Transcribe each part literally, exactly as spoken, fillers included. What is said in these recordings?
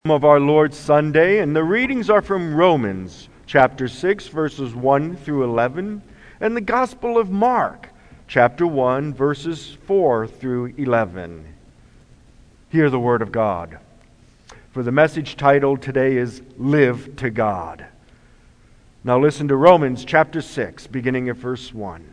Of our Lord's Sunday, and the readings are from Romans chapter six verses one through eleven, and the Gospel of Mark chapter one verses four through eleven. Hear the word of God. For the message titled today is Live to God. Now listen to Romans chapter six, beginning at verse one.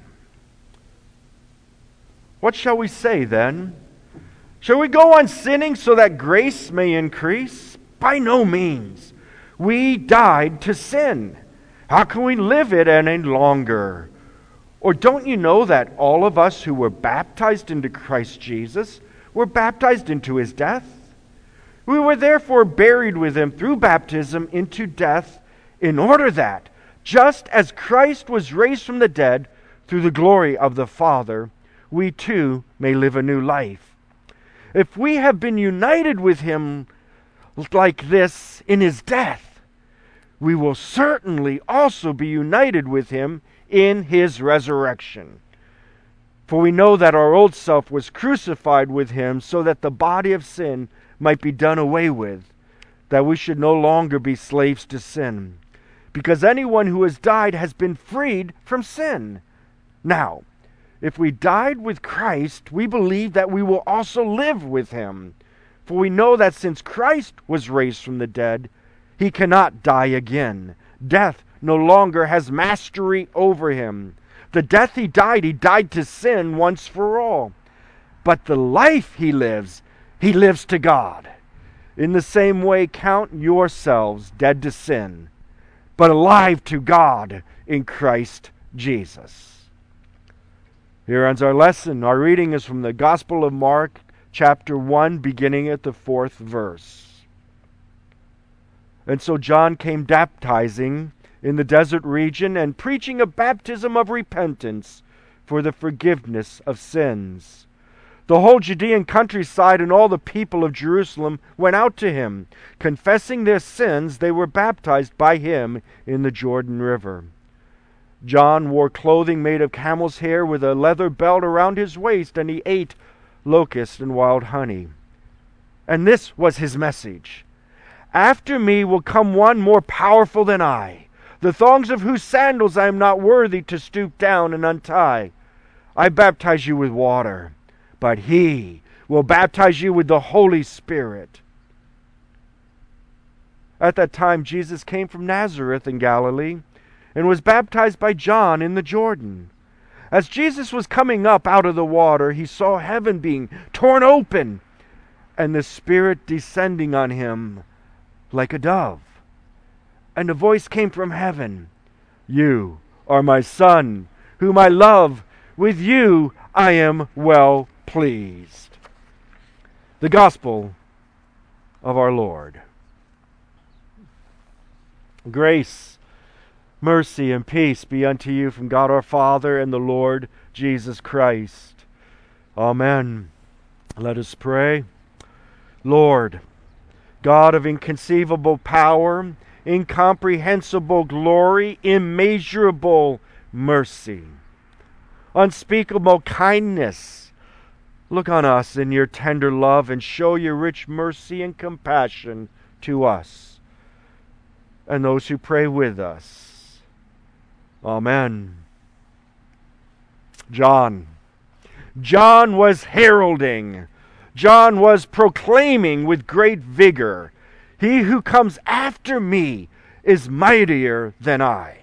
What shall we say then? Shall we go on sinning so that grace may increase? By no means. We died to sin. How can we live it any longer? Or don't you know that all of us who were baptized into Christ Jesus were baptized into His death? We were therefore buried with Him through baptism into death, in order that, just as Christ was raised from the dead through the glory of the Father, we too may live a new life. If we have been united with Him like this in His death, we will certainly also be united with Him in His resurrection. For we know that our old self was crucified with Him so that the body of sin might be done away with, that we should no longer be slaves to sin. Because anyone who has died has been freed from sin. Now, if we died with Christ, we believe that we will also live with Him. For we know that since Christ was raised from the dead, He cannot die again. Death no longer has mastery over Him. The death He died, He died to sin once for all. But the life He lives, He lives to God. In the same way, count yourselves dead to sin, but alive to God in Christ Jesus. Here ends our lesson. Our reading is from the Gospel of Mark, chapter one, beginning at the fourth verse. And so John came baptizing in the desert region and preaching a baptism of repentance for the forgiveness of sins. The whole Judean countryside and all the people of Jerusalem went out to him. Confessing their sins, they were baptized by him in the Jordan River. John wore clothing made of camel's hair with a leather belt around his waist, and he ate locusts and wild honey. And this was his message: After me will come one more powerful than I, the thongs of whose sandals I am not worthy to stoop down and untie. I baptize you with water, but He will baptize you with the Holy Spirit. At that time Jesus came from Nazareth in Galilee and was baptized by John in the Jordan. As Jesus was coming up out of the water, He saw heaven being torn open and the Spirit descending on Him like a dove. And a voice came from heaven: You are my Son, whom I love. With you I am well pleased. The Gospel of our Lord. Grace, mercy, and peace be unto you from God our Father and the Lord Jesus Christ. Amen. Let us pray. Lord, God of inconceivable power, incomprehensible glory, immeasurable mercy, unspeakable kindness, look on us in your tender love and show your rich mercy and compassion to us and those who pray with us. Amen. John. John was heralding. John was proclaiming with great vigor, He who comes after me is mightier than I.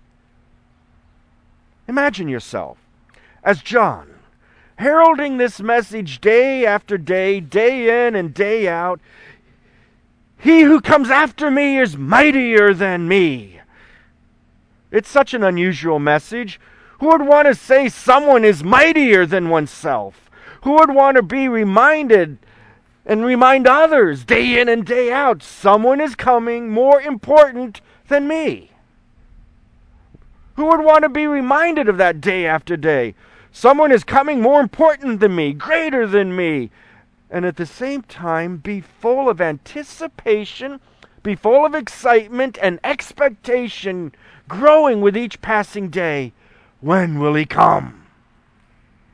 Imagine yourself as John, heralding this message day after day, day in and day out. He who comes after me is mightier than me. It's such an unusual message. Who would want to say someone is mightier than oneself? Who would want to be reminded and remind others day in and day out, someone is coming more important than me? Who would want to be reminded of that day after day? Someone is coming more important than me, greater than me. And at the same time, be full of anticipation, be full of excitement and expectation, growing with each passing day. When will He come?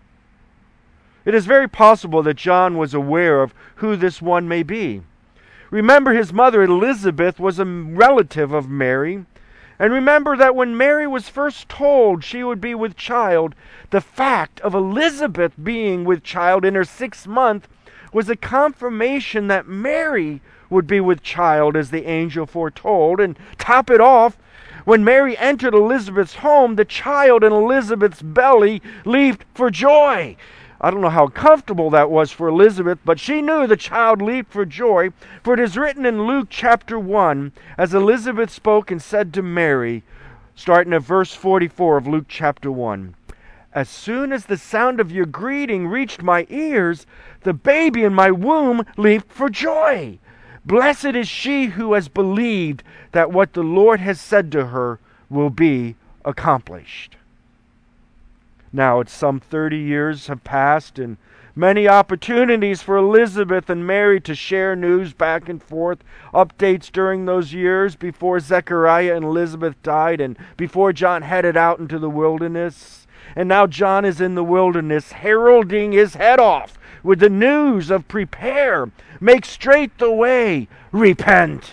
It is very possible that John was aware of who this one may be. Remember, his mother Elizabeth was a relative of Mary. And remember that when Mary was first told she would be with child, the fact of Elizabeth being with child in her sixth month was a confirmation that Mary would be with child as the angel foretold. And top it off, when Mary entered Elizabeth's home, the child in Elizabeth's belly leaped for joy. I don't know how comfortable that was for Elizabeth, but she knew the child leaped for joy. For it is written in Luke chapter one, as Elizabeth spoke and said to Mary, starting at verse forty-four of Luke chapter one, "As soon as the sound of your greeting reached my ears, the baby in my womb leaped for joy. Blessed is she who has believed that what the Lord has said to her will be accomplished." Now it's some thirty years have passed, and many opportunities for Elizabeth and Mary to share news back and forth, updates during those years before Zechariah and Elizabeth died and before John headed out into the wilderness. And now John is in the wilderness, heralding his head off with the news of prepare, make straight the way, repent.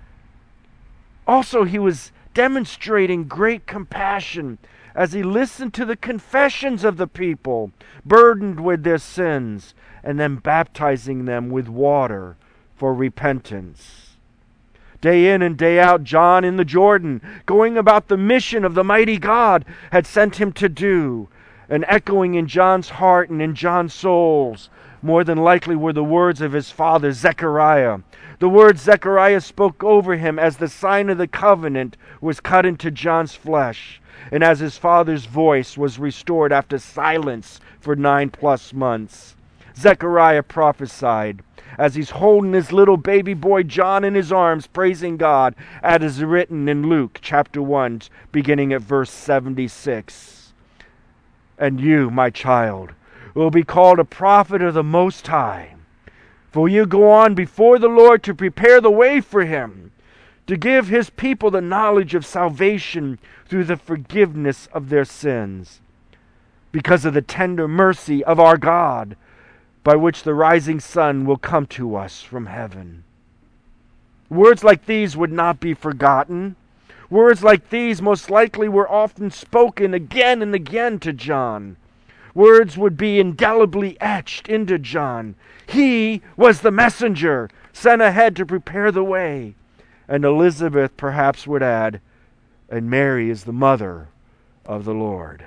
Also, he was demonstrating great compassion as he listened to the confessions of the people, burdened with their sins, and then baptizing them with water for repentance. Day in and day out, John in the Jordan, going about the mission of the mighty God had sent him to do, and echoing in John's heart and in John's souls, more than likely were the words of his father Zechariah. The words Zechariah spoke over him as the sign of the covenant was cut into John's flesh, and as his father's voice was restored after silence for nine plus months. Zechariah prophesied as he's holding his little baby boy John in his arms, praising God, as is written in Luke chapter one, beginning at verse seventy-six. "And you, my child, will be called a prophet of the Most High, for you go on before the Lord to prepare the way for Him, to give His people the knowledge of salvation through the forgiveness of their sins, because of the tender mercy of our God, by which the rising sun will come to us from heaven." Words like these would not be forgotten. Words like these most likely were often spoken again and again to John. Words would be indelibly etched into John. He was the messenger sent ahead to prepare the way. And Elizabeth perhaps would add, and Mary is the mother of the Lord.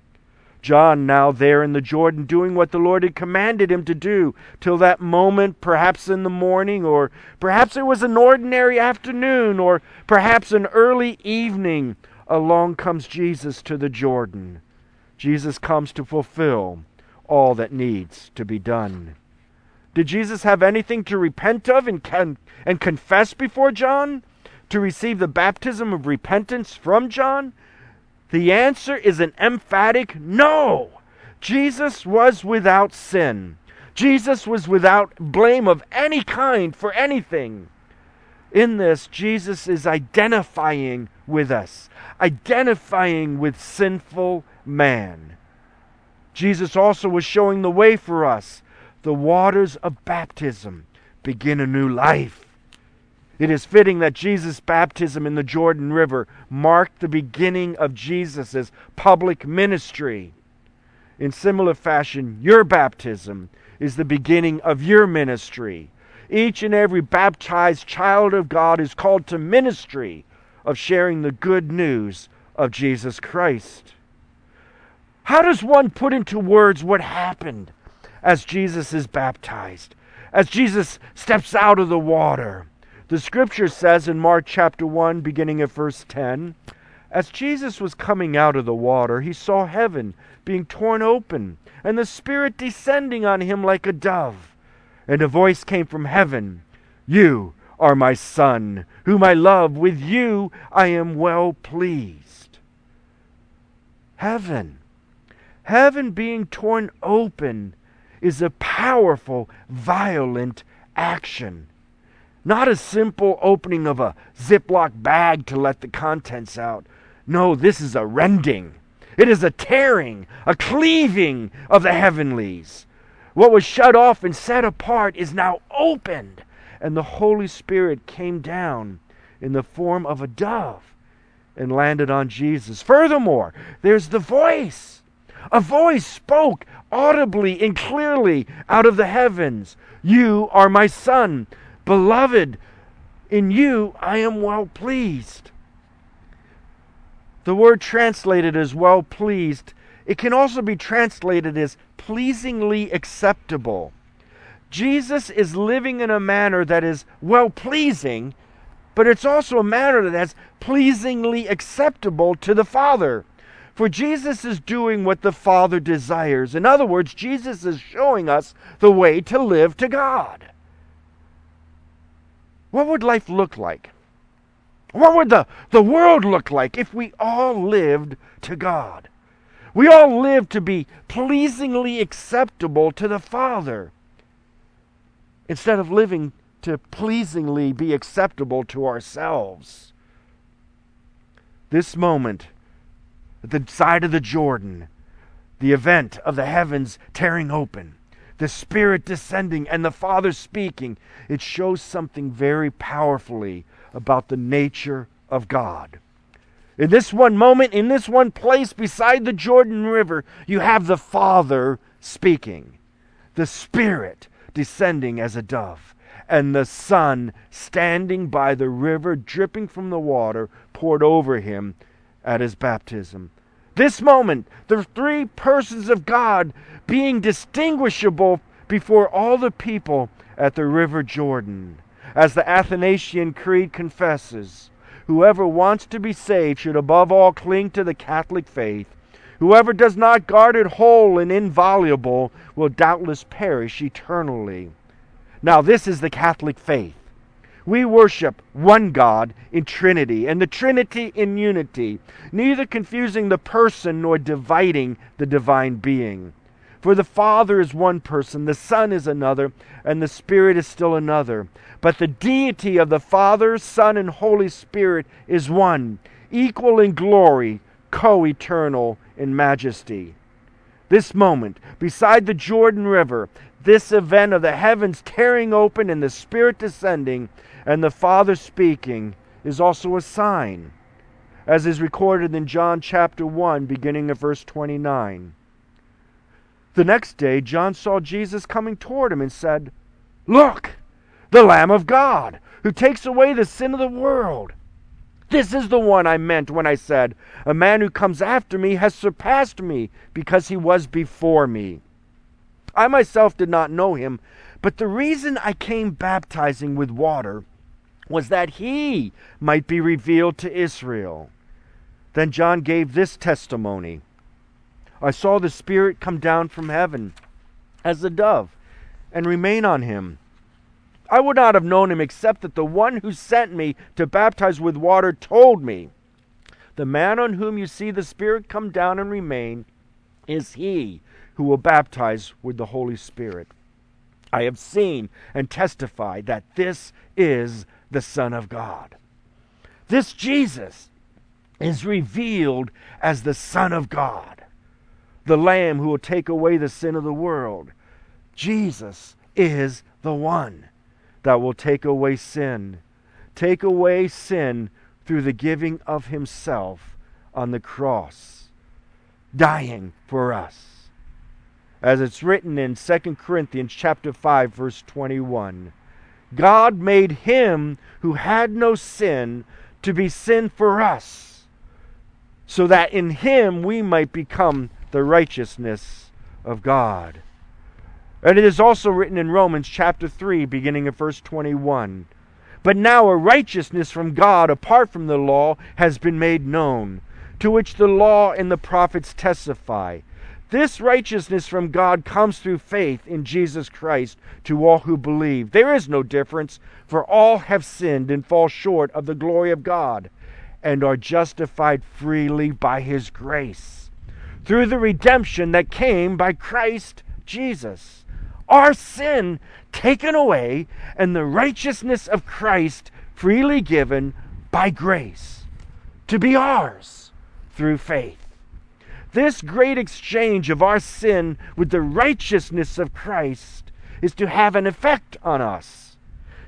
John now there in the Jordan doing what the Lord had commanded him to do. Till that moment, perhaps in the morning, or perhaps it was an ordinary afternoon, or perhaps an early evening, along comes Jesus to the Jordan. Jesus comes to fulfill all that needs to be done. Did Jesus have anything to repent of and, can, and confess before John? To receive the baptism of repentance from John? The answer is an emphatic no. Jesus was without sin. Jesus was without blame of any kind for anything. In this, Jesus is identifying with us, identifying with sinful man. Jesus also was showing the way for us. The waters of baptism begin a new life. It is fitting that Jesus' baptism in the Jordan River marked the beginning of Jesus' public ministry. In similar fashion, your baptism is the beginning of your ministry. Each and every baptized child of God is called to ministry of sharing the good news of Jesus Christ. How does one put into words what happened as Jesus is baptized, as Jesus steps out of the water? The scripture says in Mark chapter one, beginning at verse ten, "As Jesus was coming out of the water, he saw heaven being torn open, and the Spirit descending on him like a dove. And a voice came from heaven, 'You are my Son, whom I love. With you I am well pleased.'" Heaven. Heaven being torn open is a powerful, violent action. Not a simple opening of a Ziploc bag to let the contents out. No, this is a rending. It is a tearing, a cleaving of the heavenlies. What was shut off and set apart is now opened, and the Holy Spirit came down in the form of a dove and landed on Jesus. Furthermore, there's the voice. A voice spoke audibly and clearly out of the heavens. You are my Son, beloved. In you I am well pleased. The word translated as well pleased, it can also be translated as pleasingly acceptable. Jesus is living in a manner that is well pleasing, but it's also a manner that's pleasingly acceptable to the Father. For Jesus is doing what the Father desires. In other words, Jesus is showing us the way to live to God. What would life look like? What would the, the world look like if we all lived to God? We all lived to be pleasingly acceptable to the Father, instead of living to pleasingly be acceptable to ourselves. This moment, at the side of the Jordan, the event of the heavens tearing open, the Spirit descending, and the Father speaking, it shows something very powerfully about the nature of God. In this one moment, in this one place beside the Jordan River, you have the Father speaking, the Spirit descending as a dove, and the Son standing by the river, dripping from the water poured over him at his baptism. This moment, the three persons of God being distinguishable before all the people at the river Jordan. As the Athanasian Creed confesses, whoever wants to be saved should above all cling to the Catholic faith. Whoever does not guard it whole and inviolable will doubtless perish eternally. Now, this is the Catholic faith. We worship one God in Trinity, and the Trinity in unity, neither confusing the person nor dividing the divine being. For the Father is one person, the Son is another, and the Spirit is still another. But the deity of the Father, Son, and Holy Spirit is one, equal in glory, co-eternal in majesty. This moment, beside the Jordan River, this event of the heavens tearing open and the Spirit descending and the Father speaking, is also a sign, as is recorded in John chapter one, beginning at verse twenty-nine. The next day, John saw Jesus coming toward him and said, "Look, the Lamb of God, who takes away the sin of the world. This is the one I meant when I said, a man who comes after me has surpassed me because he was before me. I myself did not know him, but the reason I came baptizing with water was that he might be revealed to Israel." Then John gave this testimony: "I saw the Spirit come down from heaven as a dove and remain on him. I would not have known him except that the one who sent me to baptize with water told me, 'The man on whom you see the Spirit come down and remain is he who will baptize with the Holy Spirit.' I have seen and testified that this is the Son of God." This Jesus is revealed as the Son of God, the Lamb who will take away the sin of the world. Jesus is the one that will take away sin. Take away sin through the giving of himself on the cross, dying for us. As it's written in Second Corinthians chapter five, verse twenty-one, God made him who had no sin to be sin for us, so that in him we might become the righteousness of God. And it is also written in Romans chapter three, beginning at verse twenty-one, "But now a righteousness from God apart from the law has been made known, to which the law and the prophets testify. This righteousness from God comes through faith in Jesus Christ to all who believe. There is no difference, for all have sinned and fall short of the glory of God, and are justified freely by his grace, through the redemption that came by Christ Jesus. Our sin taken away, and the righteousness of Christ freely given by grace, to be ours through faith." This great exchange of our sin with the righteousness of Christ is to have an effect on us.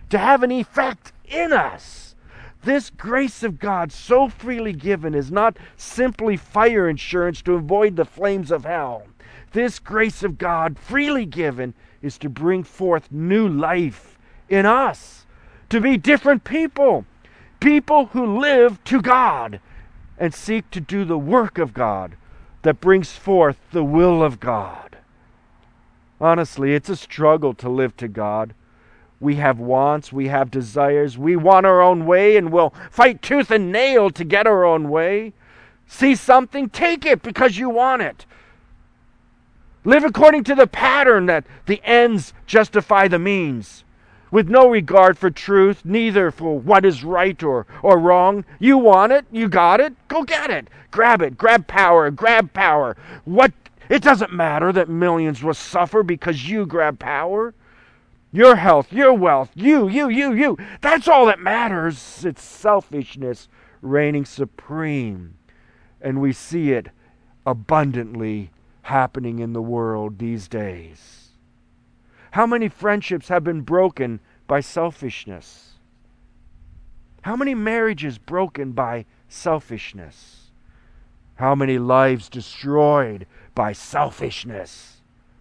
to have an effect in us. This grace of God, so freely given, is not simply fire insurance to avoid the flames of hell. This grace of God, freely given, is to bring forth new life in us, to be different people, people who live to God and seek to do the work of God that brings forth the will of God. Honestly, it's a struggle to live to God. We have wants, we have desires, we want our own way, and we'll fight tooth and nail to get our own way. See something, take it because you want it. Live according to the pattern that the ends justify the means, with no regard for truth, neither for what is right or, or wrong. You want it, you got it, go get it. Grab it, grab power, grab power. What? It doesn't matter that millions will suffer because you grab power. Your health, your wealth, you, you, you, you. That's all that matters. It's selfishness reigning supreme. And we see it abundantly happening in the world these days. How many friendships have been broken by selfishness? How many marriages broken by selfishness? How many lives destroyed by selfishness?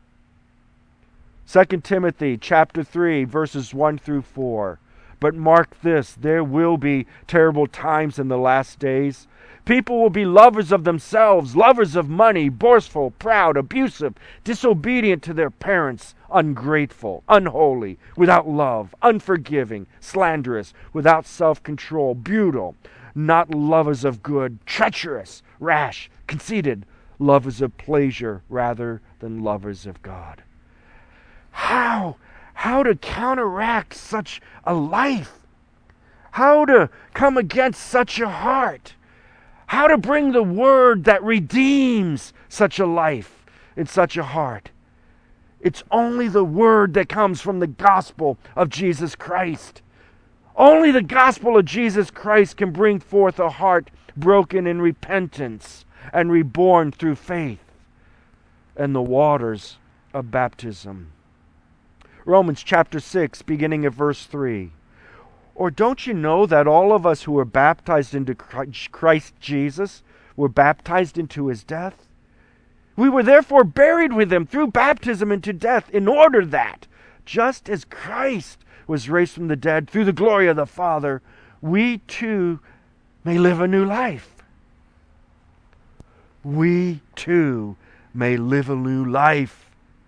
Second Timothy chapter three, verses one through four. But mark this, there will be terrible times in the last days. People will be lovers of themselves, lovers of money, boastful, proud, abusive, disobedient to their parents, ungrateful, unholy, without love, unforgiving, slanderous, without self-control, brutal, not lovers of good, treacherous, rash, conceited, lovers of pleasure rather than lovers of God. How? How to counteract such a life? How to come against such a heart? How to bring the word that redeems such a life in such a heart? It's only the word that comes from the gospel of Jesus Christ. Only the gospel of Jesus Christ can bring forth a heart broken in repentance and reborn through faith and the waters of baptism. Romans chapter six, beginning at verse three. Or don't you know that all of us who were baptized into Christ Jesus were baptized into his death? We were therefore buried with him through baptism into death, in order that, just as Christ was raised from the dead through the glory of the Father, we too may live a new life. We too may live a new life.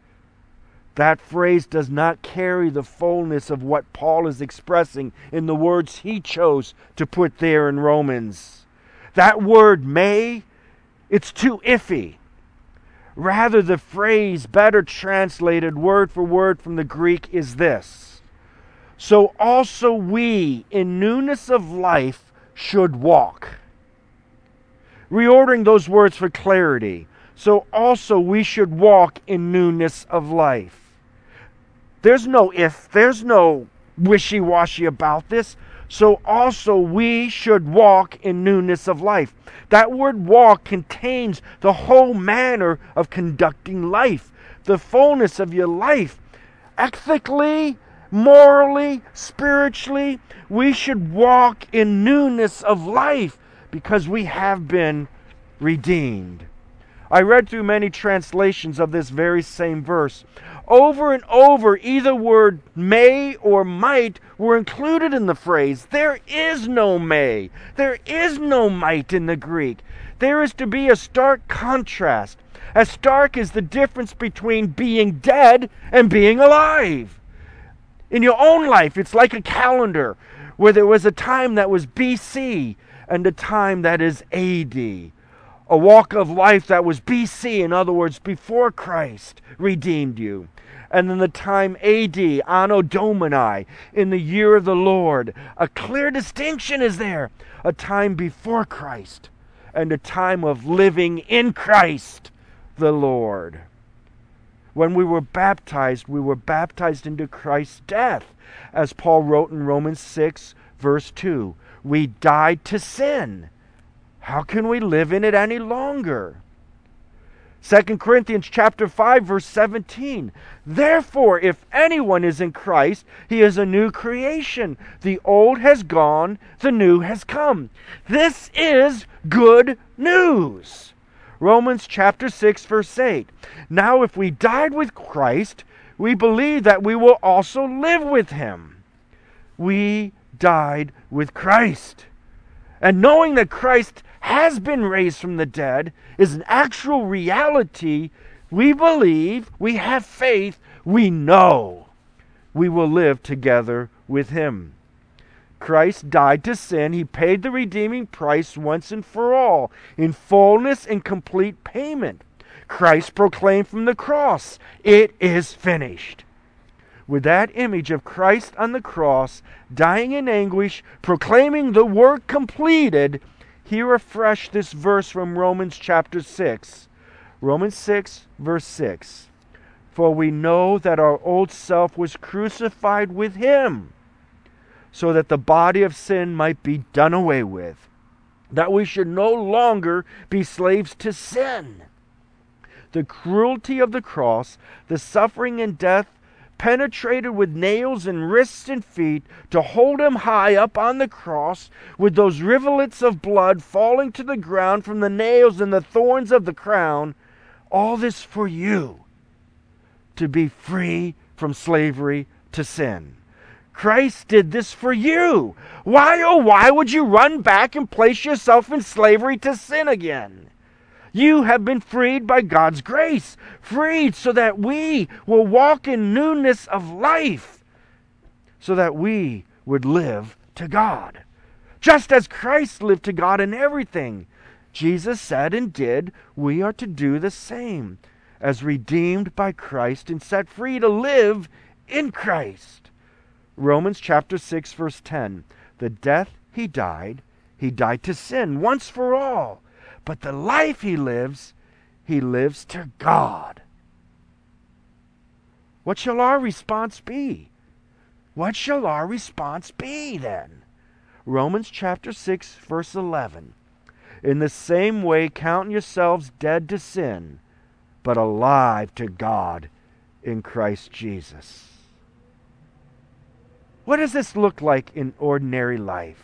That phrase does not carry the fullness of what Paul is expressing in the words he chose to put there in Romans. That word may, it's too iffy. Rather, the phrase better translated word for word from the Greek is this: so also we in newness of life should walk. Reordering those words for clarity. So also we should walk in newness of life. There's no if, there's no wishy-washy about this. So also we should walk in newness of life. That word walk contains the whole manner of conducting life, the fullness of your life. Ethically, morally, spiritually, we should walk in newness of life because we have been redeemed. I read through many translations of this very same verse. Over and over, either word may or might were included in the phrase. There is no may. There is no might in the Greek. There is to be a stark contrast. As stark as the difference between being dead and being alive. In your own life, it's like a calendar where there was a time that was B C and a time that is A D. A walk of life that was B C, in other words, before Christ redeemed you. And then the time A D, Anno Domini, in the year of the Lord. A clear distinction is there. A time before Christ and a time of living in Christ the Lord. When we were baptized, we were baptized into Christ's death. As Paul wrote in Romans six, verse two, we died to sin. How can we live in it any longer? Second Corinthians chapter five, verse seventeen. Therefore, if anyone is in Christ, he is a new creation. The old has gone, the new has come. This is good news. Romans chapter six, verse eight. Now if we died with Christ, we believe that we will also live with him. We died with Christ. And knowing that Christ has been raised from the dead is an actual reality, we believe, we have faith, we know we will live together with him. Christ died to sin. He paid the redeeming price once and for all, in fullness and complete payment. Christ proclaimed from the cross, "It is finished." With that image of Christ on the cross, dying in anguish, proclaiming the work completed, he refreshed this verse from Romans chapter six. Romans six, verse six. For we know that our old self was crucified with him, so that the body of sin might be done away with, that we should no longer be slaves to sin. The cruelty of the cross, the suffering and death, penetrated with nails in wrists and feet to hold him high up on the cross, with those rivulets of blood falling to the ground from the nails and the thorns of the crown, all this for you, to be free from slavery to sin. Christ did this for you. Why, oh, why would you run back and place yourself in slavery to sin again? You have been freed by God's grace, freed so that we will walk in newness of life, so that we would live to God. Just as Christ lived to God in everything, Jesus said and did, we are to do the same, as redeemed by Christ and set free to live in Christ. Romans chapter six, verse ten. The death he died, he died to sin once for all. But the life he lives, he lives to God. What shall our response be? What shall our response be then? Romans chapter six, verse eleven. In the same way, count yourselves dead to sin, but alive to God in Christ Jesus. What does this look like in ordinary life?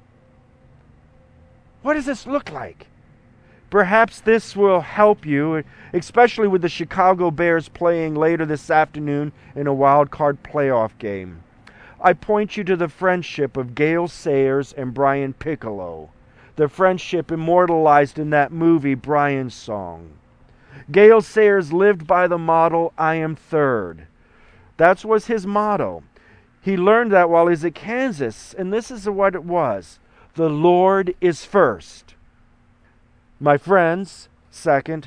What does this look like? Perhaps this will help you, especially with the Chicago Bears playing later this afternoon in a wild card playoff game. I point you to the friendship of Gale Sayers and Brian Piccolo, the friendship immortalized in that movie, Brian's Song. Gale Sayers lived by the motto, "I am third." That was his motto. He learned that while he was at Kansas, and this is what it was: the Lord is first. My friends, second.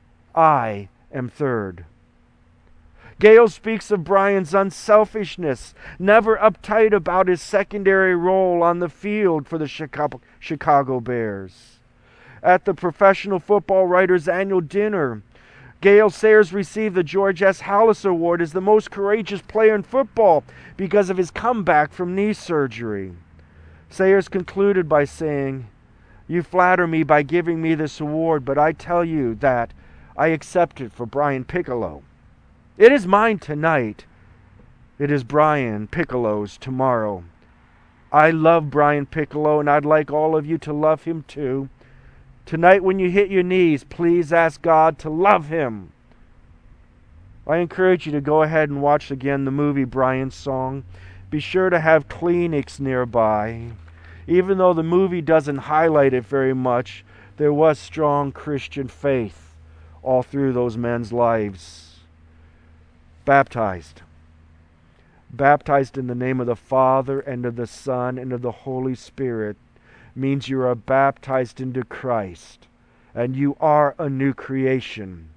I am third. Gale speaks of Brian's unselfishness, never uptight about his secondary role on the field for the Chicago, Chicago Bears. At the Professional Football Writers' Annual Dinner, Gale Sayers received the George S. Halas Award as the most courageous player in football because of his comeback from knee surgery. Sayers concluded by saying, "You flatter me by giving me this award, but I tell you that I accept it for Brian Piccolo. It is mine tonight. It is Brian Piccolo's tomorrow. I love Brian Piccolo, and I'd like all of you to love him too. Tonight when you hit your knees, please ask God to love him." I encourage you to go ahead and watch again the movie Brian's Song. Be sure to have Kleenex nearby. Even though the movie doesn't highlight it very much, there was strong Christian faith all through those men's lives. Baptized. Baptized in the name of the Father and of the Son and of the Holy Spirit means you are baptized into Christ, and you are a new creation.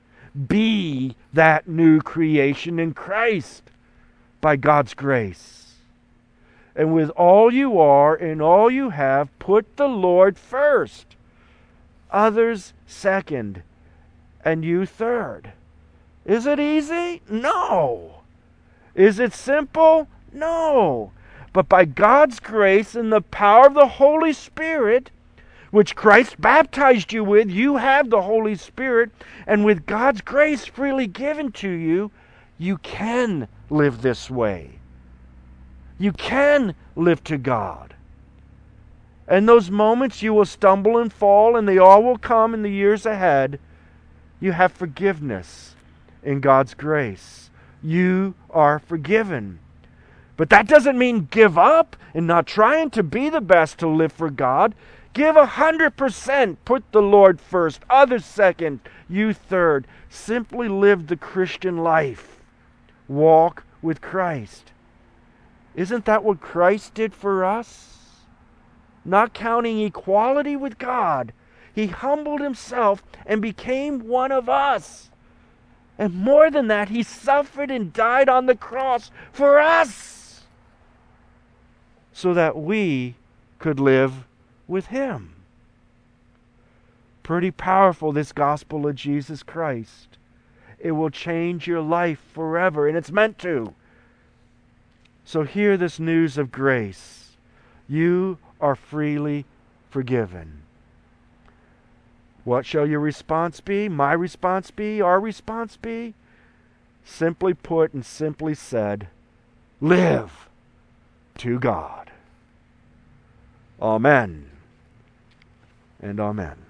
Be that new creation in Christ by God's grace. And with all you are and all you have, put the Lord first, others second, and you third. Is it easy? No. Is it simple? No. But by God's grace and the power of the Holy Spirit, which Christ baptized you with, you have the Holy Spirit, and with God's grace freely given to you, you can live this way. You can live to God. And those moments you will stumble and fall, and they all will come in the years ahead. You have forgiveness in God's grace. You are forgiven. But that doesn't mean give up and not trying to be the best to live for God. Give a hundred percent. Put the Lord first, others second, you third. Simply live the Christian life. Walk with Christ. Isn't that what Christ did for us? Not counting equality with God, He humbled Himself and became one of us. And more than that, He suffered and died on the cross for us, so that we could live with Him. Pretty powerful, this gospel of Jesus Christ. It will change your life forever, and it's meant to. So hear this news of grace. You are freely forgiven. What shall your response be? My response be? Our response be? Simply put and simply said, live to God. Amen and amen.